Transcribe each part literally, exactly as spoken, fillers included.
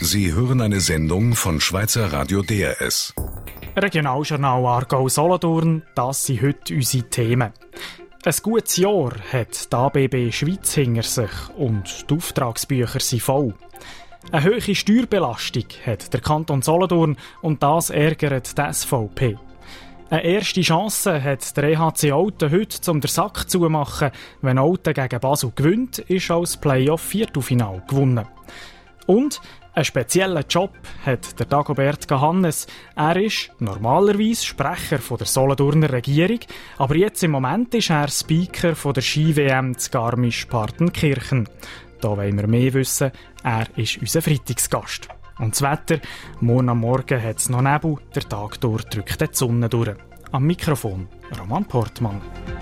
Sie hören eine Sendung von Schweizer Radio D R S. Regionaljournal Aargau-Solothurn, das sind heute unsere Themen. Ein gutes Jahr hat die A B B Schweiz hinter sich und die Auftragsbücher sind voll. Eine hohe Steuerbelastung hat der Kanton Solothurn und das ärgert die S V P. Eine erste Chance hat der E H C Olten heute, um den Sack zu machen. Wenn Olten gegen Basel gewinnt, ist als Playoff-Viertelfinal gewonnen. Und einen speziellen Job hat der Dagobert Gahannes. Er ist normalerweise Sprecher von der Solothurner Regierung, aber jetzt im Moment ist er Speaker von der Ski-W M zu Garmisch-Partenkirchen. Da wollen wir mehr wissen. Er ist unser Freitagsgast. Und das Wetter, morgen am Morgen hat es noch Nebel, der Tag durch drückt die Sonne durch. Am Mikrofon Roman Portmann.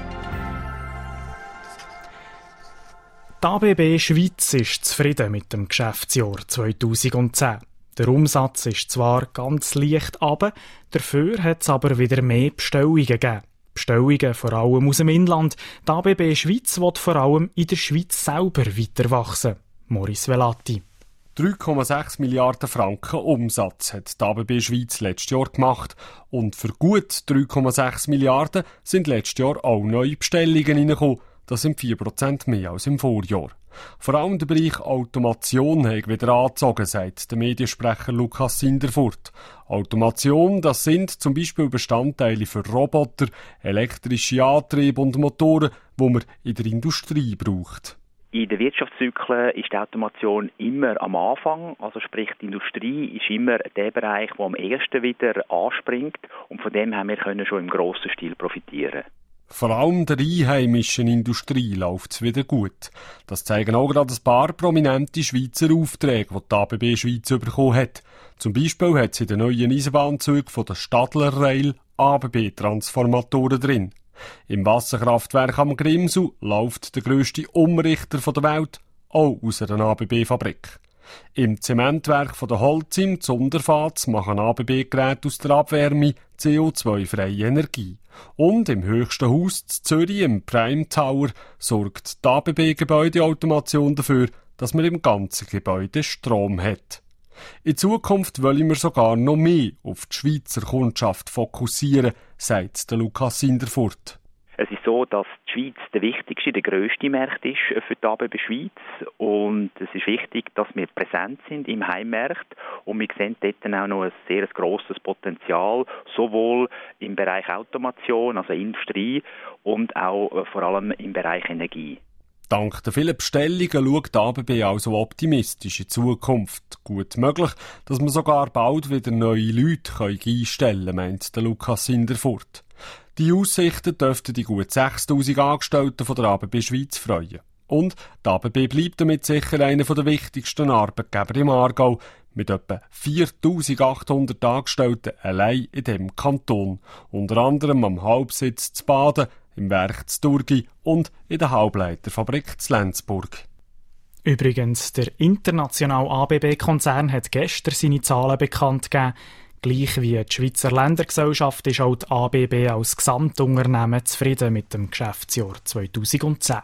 Die A B B Schweiz ist zufrieden mit dem Geschäftsjahr zweitausendzehn. Der Umsatz ist zwar ganz leicht runter, dafür hat es aber wieder mehr Bestellungen gegeben. Bestellungen vor allem aus dem Inland. Die A B B Schweiz will vor allem in der Schweiz selber weiter wachsen. Maurice Velati. drei Komma sechs Milliarden Franken Umsatz hat die A B B Schweiz letztes Jahr gemacht und für gut drei Komma sechs Milliarden sind letztes Jahr auch neue Bestellungen reingekommen. Das sind vier Prozent mehr als im Vorjahr. Vor allem der Bereich Automation hat wieder angezogen, sagt der Mediensprecher Lukas Sinderfurt. Automation, das sind zum Beispiel Bestandteile für Roboter, elektrische Antriebe und Motoren, die man in der Industrie braucht. In den Wirtschaftszyklen ist die Automation immer am Anfang, also sprich die Industrie ist immer der Bereich, der am ersten wieder anspringt und von dem haben wir können schon im grossen Stil profitieren. Vor allem der einheimischen Industrie läuft es wieder gut. Das zeigen auch gerade ein paar prominente Schweizer Aufträge, die die A B B Schweiz bekommen hat. Zum Beispiel hat sie in den neuen Eisenbahnzügen von der Stadler Rail A B B-Transformatoren drin. Im Wasserkraftwerk am Grimsau läuft der grösste Umrichter der Welt auch aus einer A B B-Fabrik. Im Zementwerk von der Holcim Zunderfahrt machen A B B-Geräte aus der Abwärme C O zwei freie Energie. Und im höchsten Haus zu Zürich, im Prime Tower, sorgt die A B B-Gebäudeautomation dafür, dass man im ganzen Gebäude Strom hat. In Zukunft wollen wir sogar noch mehr auf die Schweizer Kundschaft fokussieren, sagt der Lukas Sinderfurt. Es ist so, dass die Schweiz der wichtigste, der grösste Markt ist für die A B B Schweiz und es ist wichtig, dass wir präsent sind im Heimmarkt und wir sehen dort auch noch ein sehr grosses Potenzial, sowohl im Bereich Automation, also Industrie und auch vor allem im Bereich Energie. Dank der vielen Bestellungen schaut die A B B also optimistisch in die Zukunft. Gut möglich, dass man sogar bald wieder neue Leute einstellen kann, meint der Lukas Sinderfurt. Die Aussichten dürften die gut sechstausend Angestellten von der A B B Schweiz freuen. Und die A B B bleibt damit sicher einer der wichtigsten Arbeitgeber im Aargau, mit etwa viertausendachthundert Angestellten allein in diesem Kanton. Unter anderem am Hauptsitz zu Baden, im Werk zu Durgi und in der Halbleiterfabrik zu Lenzburg. Übrigens, der internationale A B B-Konzern hat gestern seine Zahlen bekannt gegeben. Gleich wie die Schweizer Ländergesellschaft ist auch die A B B als Gesamtunternehmen zufrieden mit dem Geschäftsjahr zweitausendzehn.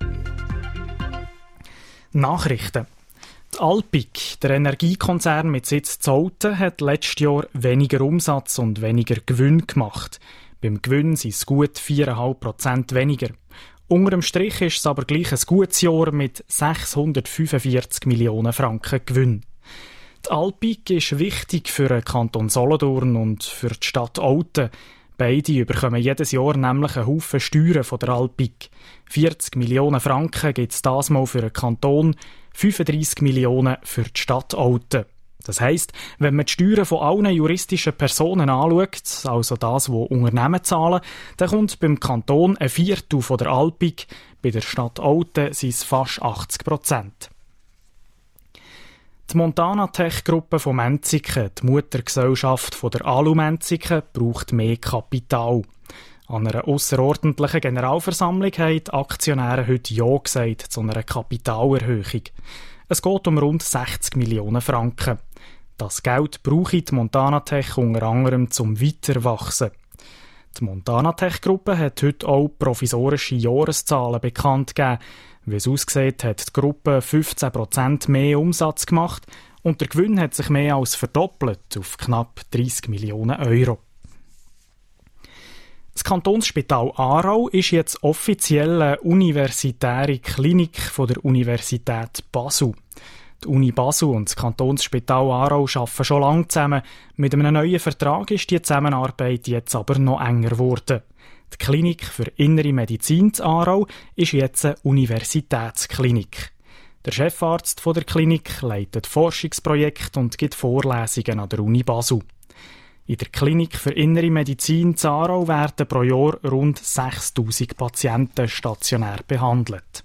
Nachrichten. Die Alpiq, der Energiekonzern mit Sitz in Olten, hat letztes Jahr weniger Umsatz und weniger Gewinn gemacht. Beim Gewinn sind es gut vier Komma fünf Prozent weniger. Unter dem Strich ist es aber gleich ein gutes Jahr mit sechshundertfünfundvierzig Millionen Franken Gewinn. Die Alpiq ist wichtig für den Kanton Solothurn und für die Stadt Olten. Beide bekommen jedes Jahr nämlich einen Haufen Steuern von der Alpiq. vierzig Millionen Franken gibt es das mal für den Kanton, fünfunddreissig Millionen für die Stadt Olten. Das heisst, wenn man die Steuern von allen juristischen Personen anschaut, also das, was Unternehmen zahlen, dann kommt beim Kanton ein Viertel von der Alpiq, bei der Stadt Olten sind es fast achtzig Prozent. Die Montana Tech-Gruppe von Menziken, die Muttergesellschaft von der Alu Menziken, braucht mehr Kapital. An einer ausserordentlichen Generalversammlung haben die Aktionäre heute Ja gesagt zu einer Kapitalerhöhung. Es geht um rund sechzig Millionen Franken. Das Geld brauche die Montana Tech unter anderem zum Weiterwachsen. Die Montana Tech-Gruppe hat heute auch provisorische Jahreszahlen bekannt gegeben. Wie es aussieht, hat die Gruppe fünfzehn Prozent mehr Umsatz gemacht und der Gewinn hat sich mehr als verdoppelt auf knapp dreissig Millionen Euro. Das Kantonsspital Aarau ist jetzt offiziell eine universitäre Klinik von der Universität Basel. Die Uni Basel und das Kantonsspital Aarau arbeiten schon lange zusammen. Mit einem neuen Vertrag ist die Zusammenarbeit jetzt aber noch enger geworden. Die Klinik für Innere Medizin in Aarau ist jetzt eine Universitätsklinik. Der Chefarzt der Klinik leitet Forschungsprojekte und gibt Vorlesungen an der Uni Basel. In der Klinik für Innere Medizin in Aarau werden pro Jahr rund sechstausend Patienten stationär behandelt.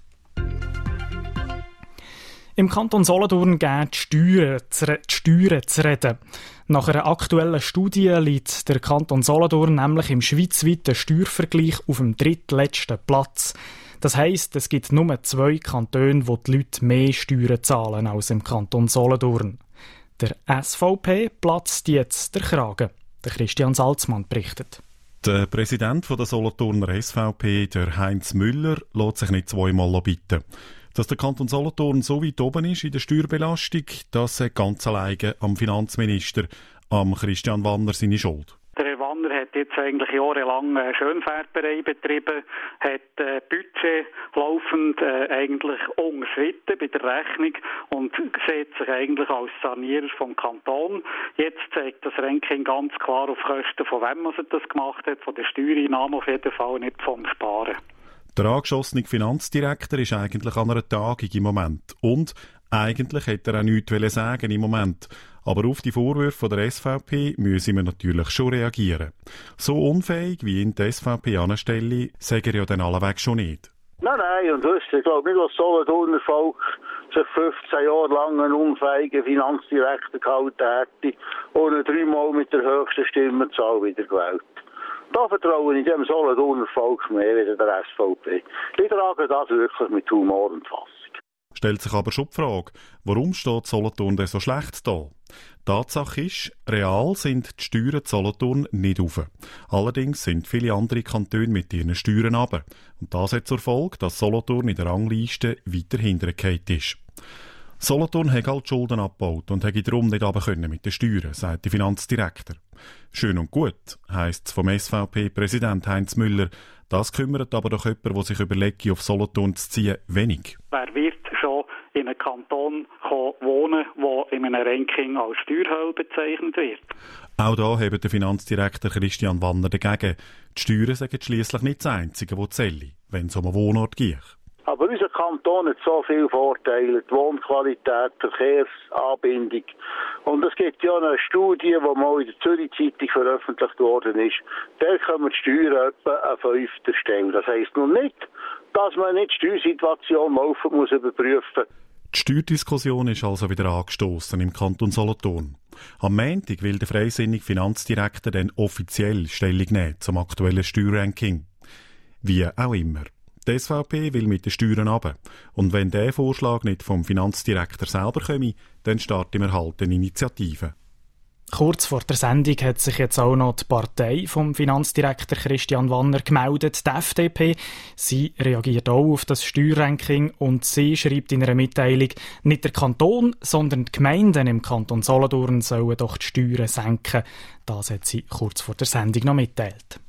Im Kanton Solothurn gehen die Steuern zu, die Steuern zu reden. Nach einer aktuellen Studie liegt der Kanton Solothurn nämlich im schweizweiten Steuervergleich auf dem drittletzten Platz. Das heisst, es gibt nur zwei Kantone, wo die Leute mehr Steuern zahlen als im Kanton Solothurn. Der S V P platzt jetzt der Kragen. Der Christian Salzmann berichtet. Der Präsident der Solothurner S V P, der Heinz Müller, lässt sich nicht zweimal bitten. Dass der Kanton Solothurn so weit oben ist in der Steuerbelastung, das ist ganz alleine am Finanzminister, am Christian Wanner, seine Schuld. Der Herr Wanner hat jetzt eigentlich jahrelang äh, Schönfärberei betrieben, hat äh, Budget laufend äh, eigentlich unterschritten bei der Rechnung und sieht sich eigentlich als Sanierer vom Kanton. Jetzt zeigt das Ranking ganz klar auf Kosten, von wem man das gemacht hat, von der Steuereinnahmen auf jeden Fall, nicht vom Sparen. Der angeschossene Finanzdirektor ist eigentlich an einer Tagung im Moment. Und eigentlich hätte er auch nichts sagen im Moment. Aber auf die Vorwürfe der S V P müssen wir natürlich schon reagieren. So unfähig, wie ihn die S V P anstelle, sagen er ja dann alleweg schon nicht. Nein, nein, und wisst ihr, ich glaube nicht, dass Solothurner Volk sich fünfzehn Jahre lang einen unfähigen Finanzdirektor gehalten hätte und ihn dreimal mit der höchsten Stimmenzahl wieder gewählt. Da vertraue ich dem Solothurner Volk mehr als der S V P. Ich trage das wirklich mit Humor und Fassung. Stellt sich aber schon die Frage, warum steht Solothurn denn so schlecht da? Tatsache ist, real sind die Steuern in Solothurn nicht rauf. Allerdings sind viele andere Kantone mit ihren Steuern runter. Und das hat zur Folge, dass Solothurn in der Rangliste weiter hintergefallen ist. Solothurn hat halt Schulden abgebaut und hätte darum nicht runter können mit den Steuern, sagt der Finanzdirektor. Schön und gut, heisst es vom S V P-Präsident Heinz Müller. Das kümmert aber doch jemand, der sich überlegt, auf Solothurn zu ziehen, wenig. Wer wird schon in einem Kanton wohnen, der in einem Ranking als Steuerhölle bezeichnet wird? Auch da hebt der Finanzdirektor Christian Wanner dagegen. Die Steuern sind schliesslich nicht das Einzige, das zählt, wenn es um einen Wohnort geht. Aber unser Kanton hat so viele Vorteile, die Wohnqualität, Verkehrsanbindung. Und es gibt ja eine Studie, die mal in der Zürich-Zeitung veröffentlicht worden ist. Da kommen die Steuern etwa an fünfter Stelle. Das heisst nun nicht, dass man nicht die Steuersituation laufend muss überprüfen muss. Die Steuerdiskussion ist also wieder angestoßen im Kanton Solothurn. Am Montag will der freisinnige Finanzdirektor dann offiziell Stellung nehmen zum aktuellen Steuerranking. Wie auch immer. Die S V P will mit den Steuern runter. Und wenn dieser Vorschlag nicht vom Finanzdirektor selber komme, dann starten wir halt eine Initiative. Kurz vor der Sendung hat sich jetzt auch noch die Partei vom Finanzdirektor Christian Wanner gemeldet, die F D P. Sie reagiert auch auf das Steuerranking und sie schreibt in einer Mitteilung, nicht der Kanton, sondern die Gemeinden im Kanton Solothurn sollen doch die Steuern senken. Das hat sie kurz vor der Sendung noch mitteilt.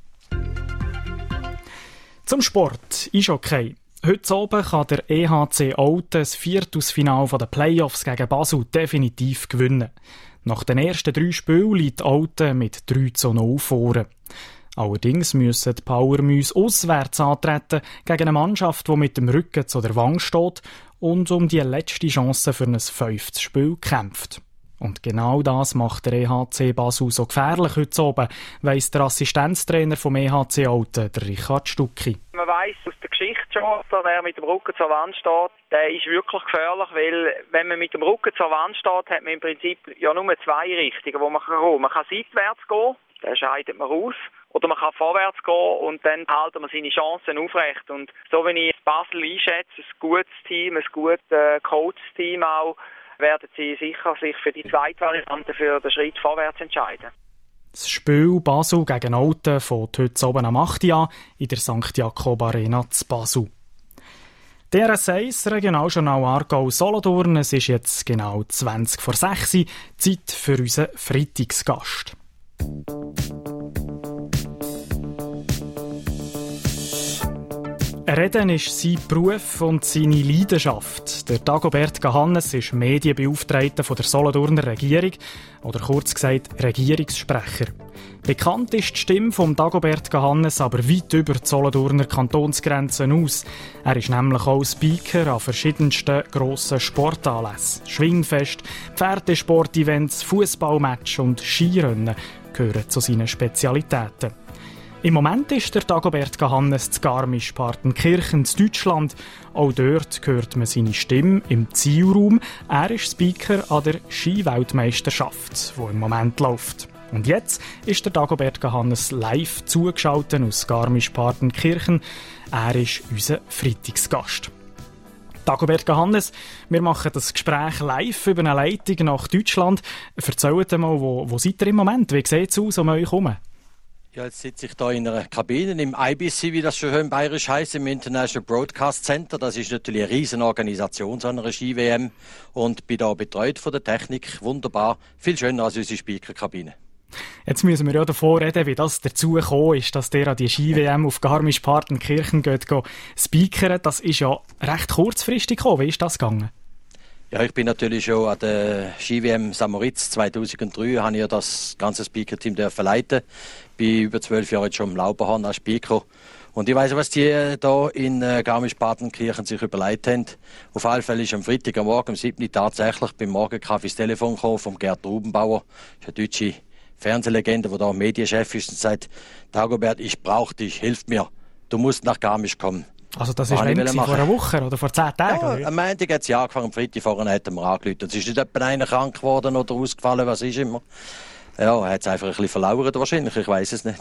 Zum Sport, Eishockey. Heute Abend kann der E H C Olten das Viertelfinale der Playoffs gegen Basel definitiv gewinnen. Nach den ersten drei Spielen liegt Olten mit drei zu null vorne. Allerdings müssen die Powermüs auswärts antreten gegen eine Mannschaft, die mit dem Rücken zu der Wand steht und um die letzte Chance für ein fünftes Spiel kämpft. Und genau das macht der E H C Basel so gefährlich heute oben, weiss der Assistenztrainer vom E H C Olten, der Richard Stucki. Man weiss aus der Geschichte schon, wer mit dem Rücken zur Wand steht, der ist wirklich gefährlich, weil wenn man mit dem Rücken zur Wand steht, hat man im Prinzip ja nur zwei Richtungen, wo man kann gehen. Man kann seitwärts gehen, dann scheidet man aus. Oder man kann vorwärts gehen und dann halten wir seine Chancen aufrecht. Und so wie ich Basel einschätze, ein gutes Team, ein gut äh, gecoachtes Team auch, werden sie sicher sich für die zweite Variante für den Schritt vorwärts entscheiden. Das Spiel Basel gegen Olten fängt heute oben am acht Uhr an in der Sankt Jakob Arena zu Basel. D R S eins, Regionaljournal Aargau-Solothurn. Es ist jetzt genau zwanzig vor sechs Uhr. Zeit für unseren Freitagsgast. Reden ist sein Beruf und seine Leidenschaft. Der Dagobert Gahannes ist Medienbeauftragter von der Solothurner Regierung oder kurz gesagt Regierungssprecher. Bekannt ist die Stimme von Dagobert Gahannes aber weit über die Solothurner Kantonsgrenzen aus. Er ist nämlich auch Speaker an verschiedensten grossen Sportanlässen. Schwingfest, Pferdesportevents, Fußballmatch und Skirennen gehören zu seinen Spezialitäten. Im Moment ist der Dagobert Gahannes zu Garmisch-Partenkirchen in Deutschland. Auch dort hört man seine Stimme im Zielraum. Er ist Speaker an der Skiweltmeisterschaft, die im Moment läuft. Und jetzt ist der Dagobert Gahannes live zugeschaltet aus Garmisch-Partenkirchen. Er ist unser Freitagsgast. Dagobert Gahannes, wir machen das Gespräch live über eine Leitung nach Deutschland. Erzählt mal, wo, wo seid ihr im Moment? Wie sieht es aus um euch herum? Ja, jetzt sitze ich hier in einer Kabine im I B C, wie das schon schön bayerisch heisst, im International Broadcast Center. Das ist natürlich eine riesen Organisation, so einer Ski-W M. Und bin da betreut von der Technik. Wunderbar. Viel schöner als unsere Speaker-Kabine. Jetzt müssen wir ja davor reden, wie das dazu gekommen ist, dass der an die Ski-W M auf Garmisch-Partenkirchen geht, geht speakern. Das ist ja recht kurzfristig gekommen. Wie ist das gegangen? Ja, ich bin natürlich schon an der Ski-W M Sankt Moritz zweitausenddrei, habe ich ja das ganze Speaker-Team dürfen leiten. Bin über zwölf Jahre jetzt schon im Lauberhorn als Speaker. Und ich weiss, was die da in äh, Garmisch-Partenkirchen sich überlegt haben. Auf alle Fälle ist am Freitag am Morgen, am siebten tatsächlich beim Morgenkaffee das Telefon gekommen vom Gerd Rubenbauer. Das ist eine deutsche Fernsehlegende, der da Medienchef ist und sagt, Dagobert, ich brauche dich, hilf mir. Du musst nach Garmisch kommen. Also das ist wenn vor einer Woche oder vor zehn Tagen? Ja, am Montag hat es ja angefangen, am Freitag vorher hat er mir angerufen. Es ist nicht etwa einer krank geworden oder ausgefallen, was ist immer. Ja, er hat es einfach ein bisschen verlauert wahrscheinlich, ich weiss es nicht.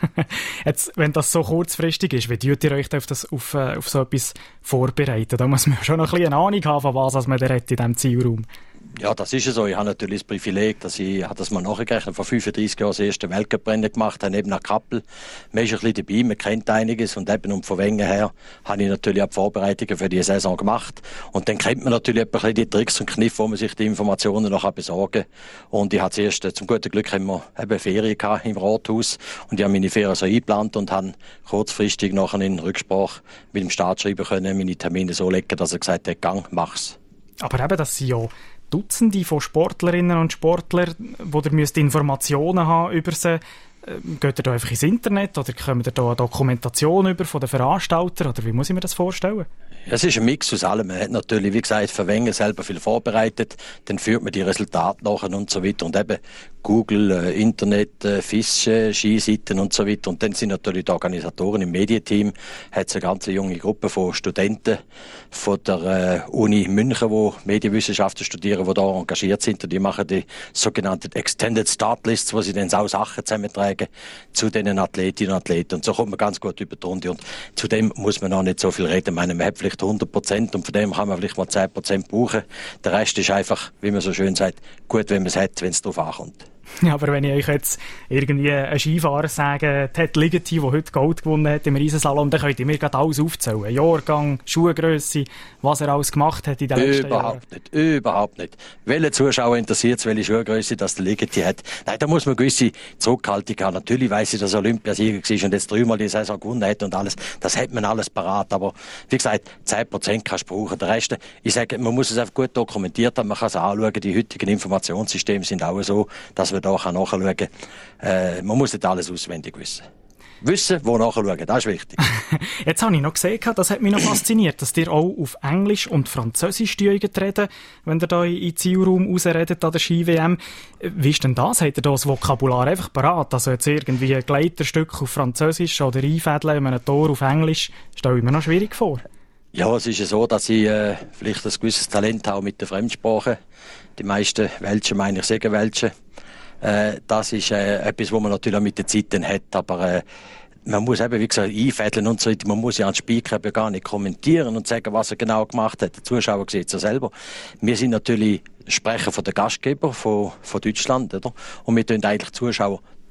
Jetzt, wenn das so kurzfristig ist, wie tut ihr euch auf, das, auf, auf so etwas vorbereiten? Da muss man schon noch ein bisschen eine Ahnung haben, von was man da in diesem Zielraum. Ja, das ist ja so. Ich habe natürlich das Privileg, dass ich, ich habe das mal nachgerechnet, vor fünfunddreissig Jahren das erste Weltcuprennen gemacht habe, eben nach Kappel. Man ist ein bisschen dabei, man kennt einiges und eben um von Wengen her habe ich natürlich auch die Vorbereitungen für die Saison gemacht. Und dann kennt man natürlich ein bisschen die Tricks und Kniffe, wo man sich die Informationen noch besorgen kann. Und ich habe zuerst, zum guten Glück, haben wir eben Ferien gehabt im Rathaus und ich habe meine Ferien so eingeplant und habe kurzfristig nachher in Rücksprache mit dem Staatsschreiber können, meine Termine so legen, dass er gesagt hat, gang, mach's. Aber eben, das sind ja Dutzende von Sportlerinnen und Sportlern, wo ihr müsst Informationen haben über sie. Geht ihr da einfach ins Internet oder kommt ihr da eine Dokumentation über von den Veranstaltern oder wie muss ich mir das vorstellen? Es ist ein Mix aus allem. Man hat natürlich, wie gesagt, für Wengen selber viel vorbereitet. Dann führt man die Resultate nachher und so weiter. Und eben Google, äh, Internet, äh, Fische, Skiseiten und so weiter. Und dann sind natürlich die Organisatoren im Medienteam. Hat es eine ganz junge Gruppe von Studenten von der äh, Uni München, die Medienwissenschaften studieren, die da engagiert sind. Und die machen die sogenannten Extended Start Lists, wo sie dann auch Sachen zusammentragen zu den Athletinnen und Athleten. Und so kommt man ganz gut über die Runde. Und zu dem muss man noch nicht so viel reden. Ich meine, man hat vielleicht hundert Prozent und von dem kann man vielleicht mal zehn Prozent brauchen. Der Rest ist einfach, wie man so schön sagt, gut, wenn man es hat, wenn es darauf ankommt. Ja, aber wenn ich euch jetzt irgendwie einen Skifahrer sage, Ted Ligeti, der heute Gold gewonnen hat im Riesenslalom, dann könnt ihr mir gerade alles aufzählen. Jahrgang, Schuhgrösse, was er alles gemacht hat in den letzten Jahren. Überhaupt nicht, überhaupt nicht. Welche Zuschauer interessiert es, welche Schuhgrösse das der Ligeti hat? Nein, da muss man gewisse Zurückhaltung haben. Natürlich weiss ich, dass er Olympiasieger war und jetzt dreimal die Saison gewonnen hat und alles. Das hat man alles parat. Aber wie gesagt, zehn Prozent kannst du brauchen. Der Rest, ich sage, man muss es einfach gut dokumentiert haben. Man kann es anschauen. Die heutigen Informationssysteme sind auch so, dass man da nachschauen kann. Äh, man muss nicht alles auswendig wissen. Wissen, wo nachschauen, das ist wichtig. Jetzt habe ich noch gesehen, das hat mich noch fasziniert, dass ihr auch auf Englisch und Französisch reden, wenn ihr da in den Zielraum rausredet an der Ski-W M. Wie ist denn das? Habt ihr da das Vokabular einfach parat? Also jetzt irgendwie ein Gleiterstück auf Französisch oder einfädeln in einem Tor auf Englisch, stelle ich mir noch schwierig vor. Ja, es ist ja so, dass ich äh, vielleicht ein gewisses Talent habe mit der Fremdsprache. Die meisten Welschen meine ich sagen Welschen. Äh, das ist äh, etwas, was man natürlich auch mit den Zeiten hat, aber äh, man muss eben, wie gesagt, einfädeln und so weiter. Man muss ja an Speaker gar nicht kommentieren und sagen, was er genau gemacht hat. Der Zuschauer sieht es ja selber. Wir sind natürlich Sprecher von der Gastgeber von, von Deutschland, oder? Und wir tun eigentlich die Zuschauer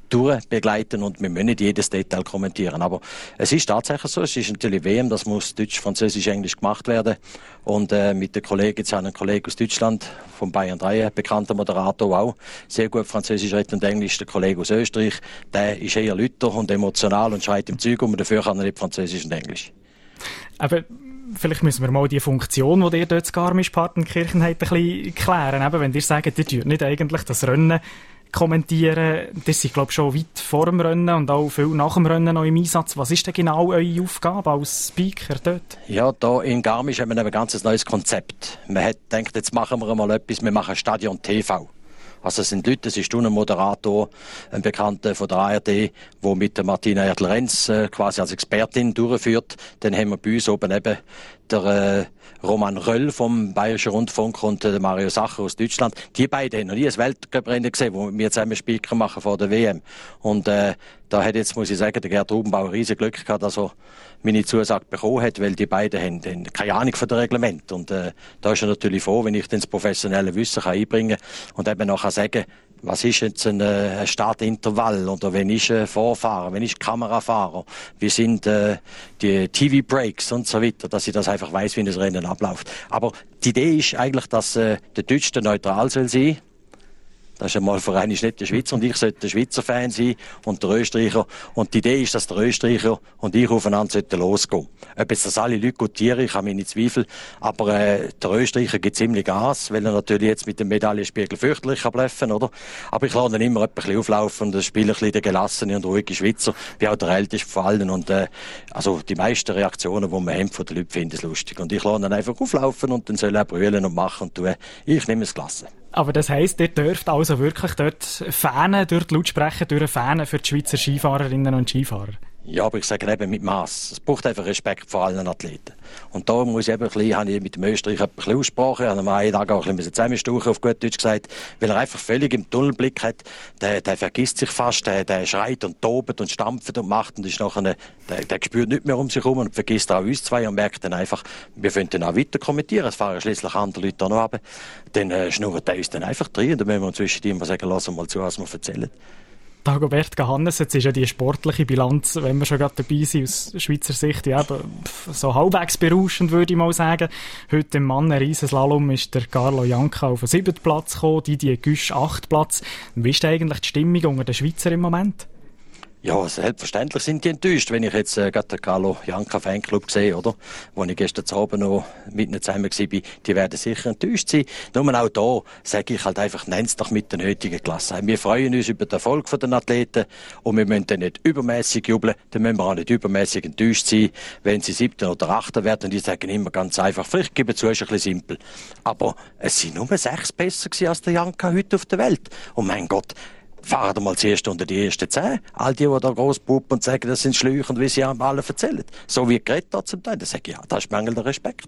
durchbegleiten und wir müssen nicht jedes Detail kommentieren. Aber es ist tatsächlich so, es ist natürlich W M, das muss Deutsch, Französisch, Englisch gemacht werden. Und äh, mit den Kollegen, jetzt haben einen Kollegen aus Deutschland, vom Bayern drei, ein bekannter Moderator, der auch sehr gut Französisch redet und Englisch, der Kollege aus Österreich, der ist eher lüter und emotional und schreit im Zeug um, und dafür kann er nicht Französisch und Englisch. Aber vielleicht müssen wir mal die Funktion, die ihr dort in Garmisch-Partenkirchen habt, ein bisschen klären. Eben, wenn ihr sagt, ihr tut nicht eigentlich das Rennen kommentieren, das sind, glaube ich, schon weit vor dem Rennen und auch viel nach dem Rennen noch im Einsatz. Was ist denn genau eure Aufgabe als Speaker dort? Ja, da in Garmisch haben wir ein ganz neues Konzept. Man hat gedacht, jetzt machen wir mal etwas, wir machen Stadion T V. Also es sind Leute, es ist ein Moderator, ein Bekannter von der A R D, der mit der Martina Erdl-Renz äh, quasi als Expertin durchführt. Dann haben wir bei uns oben eben der äh, Roman Röll vom Bayerischen Rundfunk und äh, der Mario Sacher aus Deutschland. Die beiden haben noch nie ein Weltcuprennen gesehen, wo wir zusammen Speaker machen vor der W M. Und äh, da hat jetzt, muss ich sagen, der Gerd Rubenbauer riesen Glück gehabt, dass er meine Zusage bekommen hat, weil die beiden haben, haben keine Ahnung von dem Reglement. Und äh, da ist er natürlich froh, wenn ich dann das professionelle Wissen kann einbringen kann und eben nachher sagen, was ist jetzt ein, äh, ein Startintervall oder wenn ist ein Vorfahrer, wenn ist Kamerafahrer, wie sind äh, die T V-Breaks und so weiter, dass ich das einfach weiss, wie das Rennen abläuft. Aber die Idee ist eigentlich, dass äh, der Deutsche neutral soll sein. Das ist einmal für einen nicht der Schweizer und ich sollte der Schweizer Fan sein und der Österreicher. Und die Idee ist, dass der Österreicher und ich aufeinander sollten losgehen. Ob jetzt das alle Leute gutieren, ich habe meine Zweifel. Aber äh, der Österreicher gibt ziemlich Gas, weil er natürlich jetzt mit dem Medaillenspiegel fürchterlich kann bluffen, oder? Aber ich lasse ihn immer ein bisschen auflaufen und spiele ein bisschen den gelassenen und ruhigen Schweizer, wie auch der älteste von allen. Und äh, also die meisten Reaktionen, die man haben von den Leuten, finden es lustig. Und ich lasse ihn einfach auflaufen und dann soll er brüllen und machen und tun. Ich nehme es gelassen. Aber das heisst, ihr dürft also wirklich dort Fähnen, durch die Lautsprecher, durch Fähnen für die Schweizer Skifahrerinnen und Skifahrer? Ja, aber ich sage eben mit Mass. Es braucht einfach Respekt vor allen Athleten. Und da muss ich eben ein bisschen, habe ich mit dem Österreicher ein bisschen Aussprache, habe mir einen Tag auch ein bisschen zusammenstauchen, auf gut Deutsch gesagt, weil er einfach völlig im Tunnelblick hat, der, der vergisst sich fast, der, der schreit und tobt und stampft und macht und ist nachher, der, der spürt nicht mehr um sich herum und vergisst auch uns zwei und merkt dann einfach, wir können dann auch weiter kommentieren, es fahren schließlich andere Leute da noch runter, dann äh, schnurrt er uns dann einfach drin und dann müssen wir inzwischen immer sagen, lass mal zu, was wir erzählen. Dagobert Gehannes, jetzt ist ja die sportliche Bilanz, wenn wir schon gerade dabei sind, aus Schweizer Sicht, ja, so halbwegs berauschend, würde ich mal sagen. Heute im Mannen-Riesenslalom ist der Carlo Janka auf den siebten Platz gekommen, Didier Güsch achten Platz. Wie ist eigentlich die Stimmung unter den Schweizer im Moment? Ja, selbstverständlich sind die enttäuscht, wenn ich jetzt äh, gerade den Carlo Janka Fanclub sehe, oder? Wo ich gestern Abend noch mit ihnen zusammen war, die werden sicher enttäuscht sein. Nur auch da sage ich halt einfach, nenn's doch mit der nötigen Klasse. Wir freuen uns über den Erfolg der Athleten und wir müssen dann nicht übermäßig jubeln, dann müssen wir auch nicht übermäßig enttäuscht sein, wenn sie siebten oder achten werden. Und die sagen immer ganz einfach, vielleicht geben zu, ist ein bisschen simpel. Aber es sind nur sechs besser gewesen als der Janka heute auf der Welt. Und mein Gott, fahren wir mal zuerst unter die ersten zehn. All die, die da gross puppen und sagen, das sind Schläuche und wie sie haben alle erzählen. So wie geredet hat zum Teil. Da sage ich, ja, das ist mangelnder Respekt.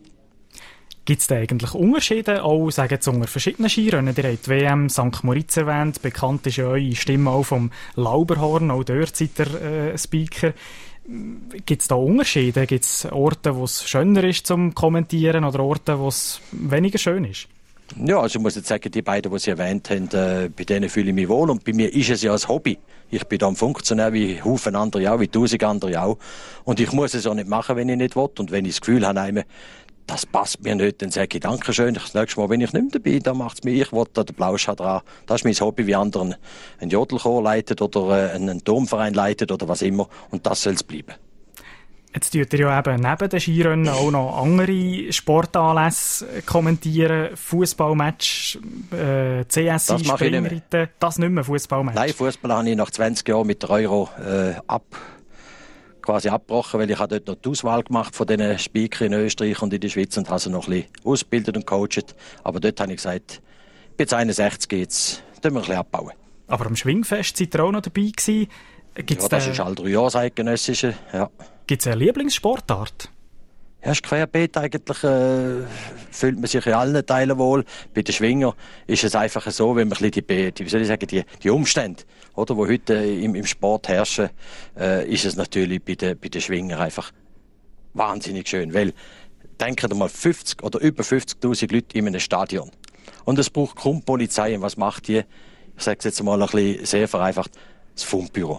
Gibt es da eigentlich Unterschiede, auch sagen Sie, unter verschiedenen Skirennen? Ihr habt die W M Sankt Moritz erwähnt, bekannt ist ja eure Stimme auch vom Lauberhorn, auch dort seid ihr äh, Speaker. Gibt es da Unterschiede? Gibt es Orte, wo es schöner ist zum Kommentieren oder Orte, wo es weniger schön ist? Ja, also ich muss jetzt sagen, die beiden, die Sie erwähnt haben, äh, bei denen fühle ich mich wohl. Und bei mir ist es ja ein Hobby. Ich bin da ein Funktionär wie Haufen andere auch, wie tausend andere auch. Und ich muss es auch nicht machen, wenn ich nicht will. Und wenn ich das Gefühl habe, das passt mir nicht, dann sage ich Dankeschön. Das nächste Mal, wenn ich nicht mehr dabei bin, dann macht es mir, ich will da den Blauschal dran. Das ist mein Hobby, wie andere einen Jodelchor leitet oder äh, einen Turmverein leitet oder was immer. Und das soll es bleiben. Jetzt tut ihr ja eben neben den Skirennen auch noch andere Sportanlässe kommentieren. Fußballmatch, äh, C S I, Springreiten. Das nicht mehr Fußballmatch? Nein, Fußball habe ich nach zwanzig Jahren mit der Euro äh, ab, quasi abgebrochen, weil ich habe dort noch die Auswahl gemacht von diesen Speakern in Österreich und in der Schweiz und habe sie noch ein bisschen ausgebildet und coacht. Aber dort habe ich gesagt, ich bin jetzt einundsechzig, jetzt tun wir ein bisschen abbauen. Aber am Schwingfest seid ihr auch noch dabei gewesen. Gibt's ja, das ist all drei Jahre das eidgenössische, ja. Gibt es eine Lieblingssportart? Ja, ist querbeet eigentlich, äh, fühlt man sich in allen Teilen wohl. Bei den Schwinger ist es einfach so, wenn man ein bisschen die, die, wie soll ich sagen, die, die Umstände, oder, die heute im, im Sport herrschen, äh, ist es natürlich bei den, bei den Schwinger einfach wahnsinnig schön. Weil, denken mal, fünfzig oder über fünfzigtausend Leute in einem Stadion. Und es braucht kaum Polizei. Und was macht die? Ich sage es jetzt mal ein bisschen sehr vereinfacht. das Fundbüro.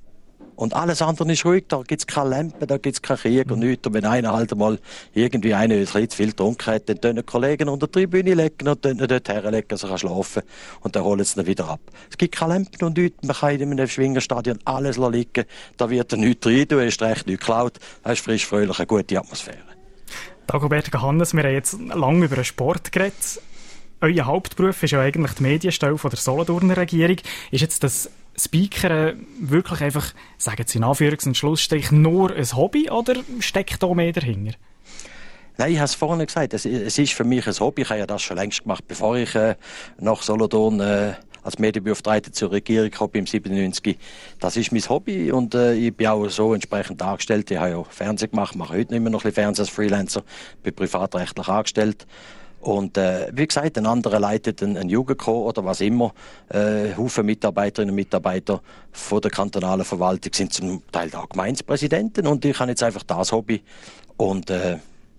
Und alles andere ist ruhig, da gibt es keine Lampen, da gibt es keinen Krieg und nichts. Und wenn einer halt mal irgendwie einer ein bisschen zu viel getrunken hat, dann können die Kollegen unter die Tribüne legen und dann dort herlegen, so kann schlafen. Und dann holen sie ihn wieder ab. Es gibt keine Lampen und nichts. Man kann in einem Schwingerstadion alles liegen. Da wird er nichts rein, du hast recht nichts geklaut. Das ist frisch, fröhlich, eine gute Atmosphäre. Dagobert Hannes, wir haben jetzt lange über den Sport geredet. Euer Hauptberuf ist ja eigentlich die Medienstelle von der Solothurner Regierung. Ist jetzt das Speaker wirklich einfach, sagen Sie in Anführungs- und Schlussstrich, nur ein Hobby oder steckt da mehr dahinter? Nein, ich habe es vorhin gesagt, es, es ist für mich ein Hobby. Ich habe ja das schon längst gemacht, bevor ich äh, nach Solothurn äh, als Medienbeauftragter zur Regierung kam im siebenundneunzig. Das ist mein Hobby und äh, ich bin auch so entsprechend angestellt. Ich habe ja Fernsehen gemacht, mache heute nicht mehr noch ein bisschen Fernsehen als Freelancer, bin privatrechtlich angestellt. Und äh, wie gesagt, ein anderer leitet einen, einen Jugendchor oder was immer. Äh, Haufen Mitarbeiterinnen und Mitarbeiter von der kantonalen Verwaltung sind zum Teil auch Gemeindepräsidenten und ich habe jetzt einfach das Hobby und äh,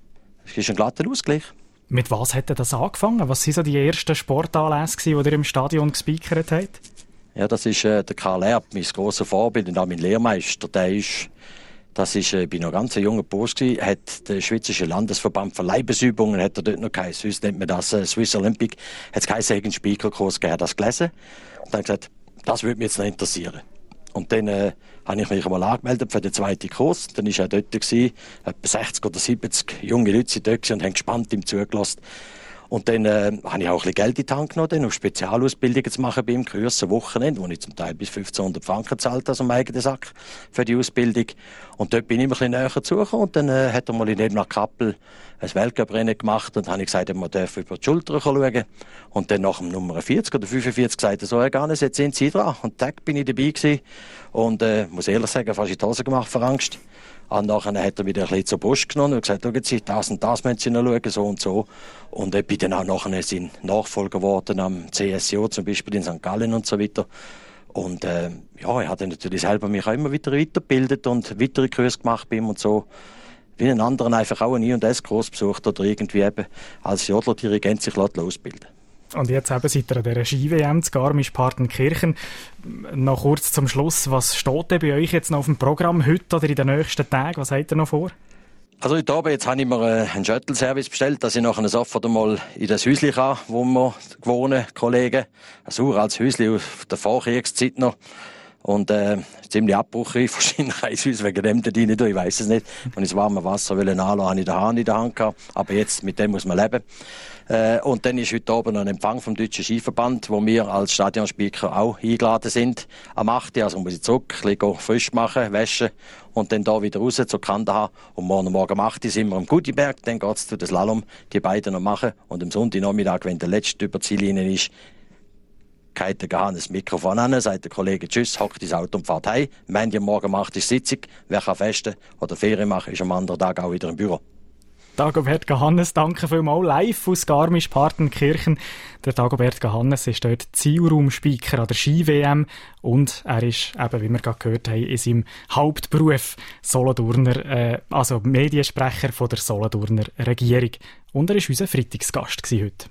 es ist ein glatter Ausgleich. Mit was hat das angefangen? Was waren so die ersten Sportanlässe, die ihr im Stadion gespeakert habt? Ja, das ist äh, der Karl Erb, mein grosser Vorbild und auch mein Lehrmeister. Der ist Das ist, ich bin noch ganz ein junger Bursch gewesen, hat der Schweizerische Landesverband für Leibesübungen, hat er dort noch geheißen. Sonst nennt man das äh, Swiss Olympic. Hat es geheißen, einen Speakerkurs gegeben, hat das gelesen. Und dann gesagt, das würde mich jetzt noch interessieren. Und dann äh, habe ich mich einmal angemeldet für den zweiten Kurs. Dann war er dort gewesen, etwa sechzig oder siebzig junge Leute sind dort und haben gespannt ihm zugelassen. Und dann äh, habe ich auch ein bisschen Geld in die Hand genommen, dann, um Spezialausbildungen zu machen bei ihm, Kurse, Wochenende, wo ich zum Teil bis fünfzehnhundert Franken gezahlt habe, am eigenen Sack für die Ausbildung. Und dort bin ich immer ein bisschen näher zugekommen. Und dann äh, hat er mal in Nebnach-Kappel ein Weltcuprennen gemacht und dann habe ich gesagt, man darf über die Schulter schauen. Und dann nach dem Nummer vierzig oder fünfundvierzig gesagt, so, Herr Gannes, jetzt sind Sie dran. Und Tag bin ich dabei gewesen. Und äh, muss ehrlich sagen, fast in die Hose gemacht vor Angst. Und nachher hat er wieder ein bisschen zur Brust genommen und gesagt, schauen Sie, das und das müssen Sie noch schauen, so und so. Und ich bin dann auch nachher sein Nachfolger geworden am C S J, zum Beispiel in Sankt Gallen und so weiter. Und äh, ja, ich habe natürlich selber mich auch immer wieder weitergebildet und weitere Kurse gemacht bei ihm und so. Wie einen anderen einfach auch einen I und S-Kurs besucht oder irgendwie eben als Jodler-Dirigent sich ausbilden. Und jetzt eben seid ihr an dieser Ski-W M zu Garmisch-Partenkirchen. Noch kurz zum Schluss, was steht denn bei euch jetzt noch auf dem Programm heute oder in den nächsten Tagen? Was habt ihr noch vor? Also heute Abend jetzt habe ich mir äh, einen Shuttle-Service bestellt, dass ich nachher sofort einmal in das Häuschen kann, wo wir wohnen, Kollegen. Ein uraltes Häuschen aus der Vorkriegszeit noch. Und äh, ziemlich abbruchreif, wahrscheinlich ein Haus wegen dem da rein, ich weiss es nicht. Wenn ich das warme Wasser anlassen wollte, habe ich den Hahn in der Hand gehabt. Aber jetzt, mit dem muss man leben. Äh, und dann ist heute Abend noch ein Empfang vom Deutschen Skiverband, wo wir als Stadionspeaker auch eingeladen sind. Am acht Also muss ich zurück, ein bisschen frisch machen, waschen und dann da wieder raus zur Kandahar. Und morgen Morgen um acht sind wir am Gudiberg, dann geht's zu den Slalom, die beiden noch machen. Und am Sonntagnachmittag, wenn der letzte über die Ziellinie ist, geht der Gahn das Mikrofon an, sagt der Kollege Tschüss, hockt ins Auto und fährt heim. Wenn ihr morgen macht, ist Sitzung. Wer kann festen oder Ferien machen, ist am anderen Tag auch wieder im Büro. Dagobert Hannes, danke vielmals live aus Garmisch-Partenkirchen. Der Dagobert Hannes ist dort Zielraum-Speaker an der Ski-W M und er ist, eben, wie wir gerade gehört haben, in seinem Hauptberuf Solothurner, äh, also Mediensprecher von der Solothurner Regierung. Und er war unser Freitagsgast heute.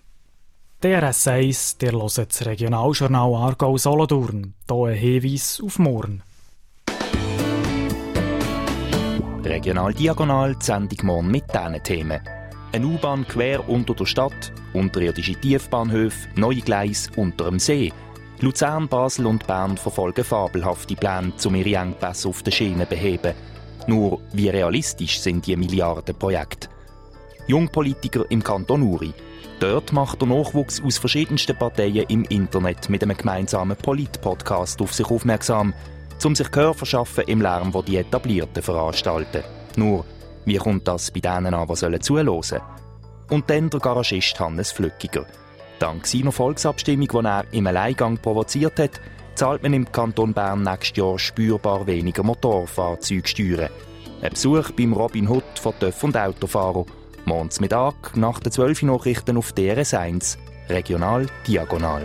D R S eins, der hört das Regionaljournal Aargau-Solothurn. Hier ein Hinweis auf morgen. Regional Diagonal, die Sendung morgen mit diesen Themen. Eine U-Bahn quer unter der Stadt, unterirdische Tiefbahnhöfe, neue Gleise unter dem See. Luzern, Basel und Bern verfolgen fabelhafte Pläne, um ihre Engpässe auf den Schienen zu beheben. Nur, wie realistisch sind die Milliardenprojekte? Jungpolitiker im Kanton Uri. Dort macht der Nachwuchs aus verschiedensten Parteien im Internet mit einem gemeinsamen Polit-Podcast auf sich aufmerksam, um sich Gehör zu verschaffen im Lärm, den die Etablierten veranstalten. Nur, wie kommt das bei denen an, die zuhören sollen? Und dann der Garagist Hannes Flückiger. Dank seiner Volksabstimmung, die er im Alleingang provoziert hat, zahlt man im Kanton Bern nächstes Jahr spürbar weniger Motorfahrzeugsteuern. Ein Besuch beim Robin Hood von Töff- und Autofahrer. Morgen Mittag nach den zwölf Nachrichten auf D R S eins. Regional Diagonal.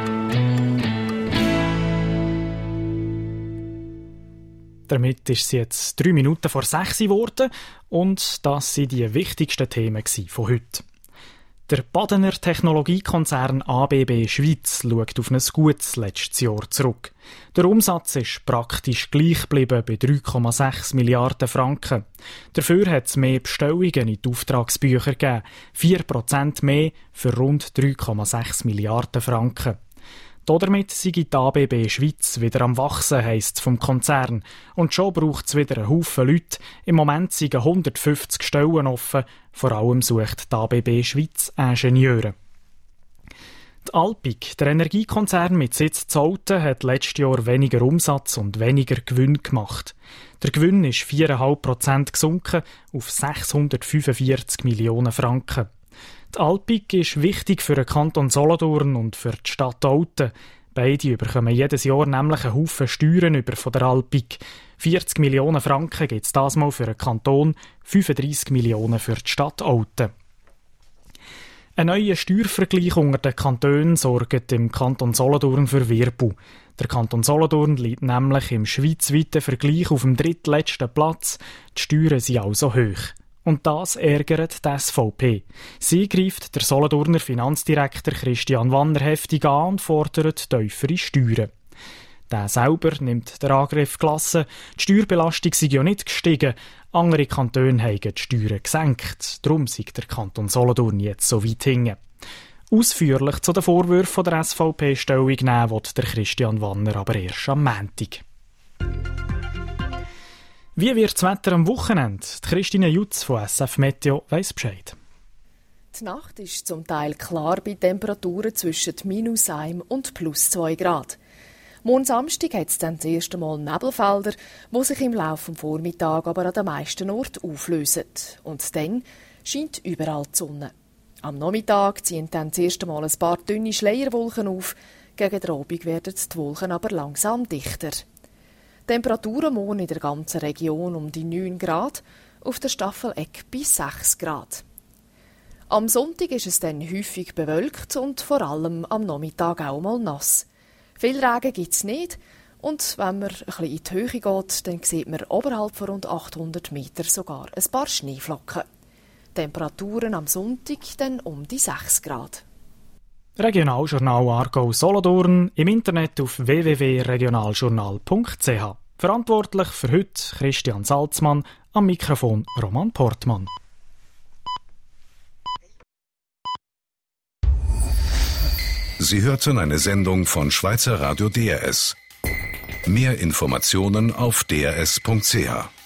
Damit ist es jetzt drei Minuten vor sechs geworden und das waren die wichtigsten Themen von heute. Der Badener Technologiekonzern A B B Schweiz schaut auf ein gutes letztes Jahr zurück. Der Umsatz ist praktisch gleich geblieben bei drei Komma sechs Milliarden Franken. Dafür hat es mehr Bestellungen in die Auftragsbücher gegeben, vier Prozent mehr für rund drei Komma sechs Milliarden Franken. Damit sei die A B B Schweiz wieder am Wachsen, heisst es vom Konzern. Und schon braucht es wieder einen Haufen Leute. Im Moment sind hundertfünfzig Stellen offen. Vor allem sucht die A B B Schweiz Ingenieure. Die Alpiq, der Energiekonzern mit Sitz in Olten, hat letztes Jahr weniger Umsatz und weniger Gewinn gemacht. Der Gewinn ist vier Komma fünf Prozent gesunken auf sechshundertfünfundvierzig Millionen Franken. Die Alpiq ist wichtig für den Kanton Solothurn und für die Stadt Olten. Beide bekommen jedes Jahr nämlich einen Haufen Steuern über von der Alpiq. vierzig Millionen Franken gibt es das mal für den Kanton, fünfunddreissig Millionen für die Stadt Olten. Ein neuer Steuervergleich unter den Kantonen sorgt im Kanton Solothurn für Wirbel. Der Kanton Solothurn liegt nämlich im schweizweiten Vergleich auf dem drittletzten Platz. Die Steuern sind also hoch. Und das ärgert die S V P. Sie greift der Solothurner Finanzdirektor Christian Wanner heftig an und fordert tiefere Steuern. Der selber nimmt den Angriff gelassen. Die Steuerbelastung sei ja nicht gestiegen. Andere Kantone haben die Steuern gesenkt. Darum sei der Kanton Solothurn jetzt so weit hinten. Ausführlich zu den Vorwürfen der S V P Stellung nehmen will der Christian Wanner aber erst am Montag. Wie wird das Wetter am Wochenende? Die Christine Jutz von S F Meteo weiss Bescheid. Die Nacht ist zum Teil klar bei Temperaturen zwischen minus eins und plus zwei Grad. Morgen Samstag hat es dann das erste Mal Nebelfelder, die sich im Laufe des Vormittags aber an den meisten Orten auflösen. Und dann scheint überall die Sonne. Am Nachmittag ziehen dann das erste Mal ein paar dünne Schleierwolken auf. Gegen den Abend werden die Wolken aber langsam dichter. Temperaturen morgen in der ganzen Region um die neun Grad, auf der Staffeleck bis sechs Grad. Am Sonntag ist es dann häufig bewölkt und vor allem am Nachmittag auch mal nass. Viel Regen gibt es nicht und wenn man ein bisschen in die Höhe geht, dann sieht man oberhalb von rund achthundert Meter sogar ein paar Schneeflocken. Temperaturen am Sonntag dann um die sechs Grad. Regionaljournal Aargau Solothurn im Internet auf w w w punkt regionaljournal punkt c h. Verantwortlich für heute Christian Salzmann, am Mikrofon Roman Portmann. Sie hörten eine Sendung von Schweizer Radio D R S. Mehr Informationen auf d r s punkt c h.